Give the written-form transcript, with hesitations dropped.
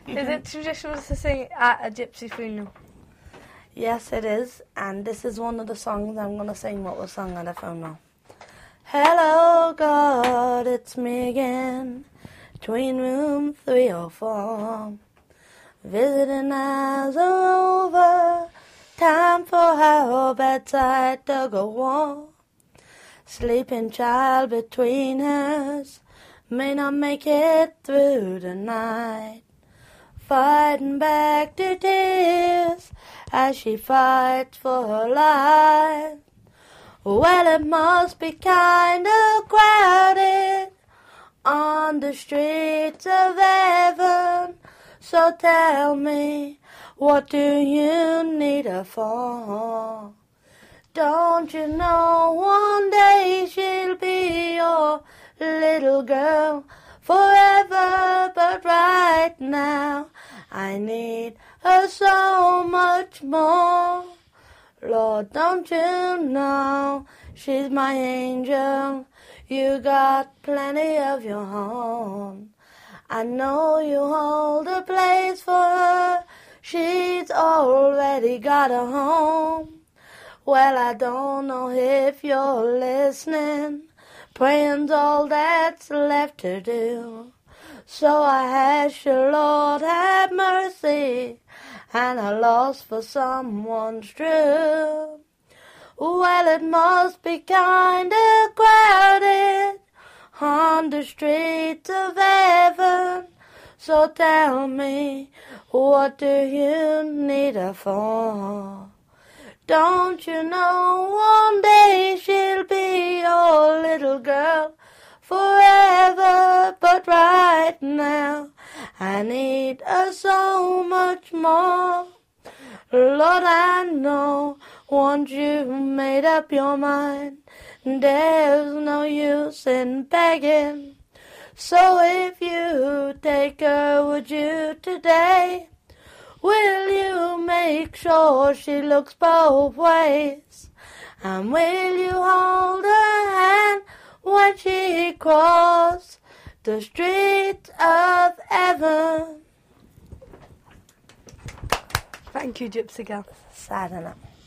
Is it traditional to sing at a gypsy funeral? Yes, it is, and this is one of the songs I'm going to sing what was sung at a funeral. Hello, God, it's me again, between room 304. Visiting hours are over, time for our bedside to go on. Sleeping child between us may not make it through the night. Fighting back to tears as she fights for her life. Well, it must be kinda crowded on the streets of heaven. So tell me, what do you need her for? Don't you know one day she'll be your little girl forever? But right now I need her so much more. Lord, don't you know she's my angel? You got plenty of your own. I know you hold a place for her. She's already got a home. Well, I don't know if you're listening. Praying's all that's left to do. So I ask you, Lord, have mercy, and I lost for someone true. Well, it must be kinda crowded on the streets of heaven. So tell me, what do you need her for? Don't you know one day she'll be your little girl forever? But right now I need her so much more. Lord, I know once you've made up your mind, there's no use in begging. So if you take her, would you today? Will you make sure she looks both ways? And will you hold her hand when she crosses the streets of heaven? Thank you, Gypsy Girl. Sad enough.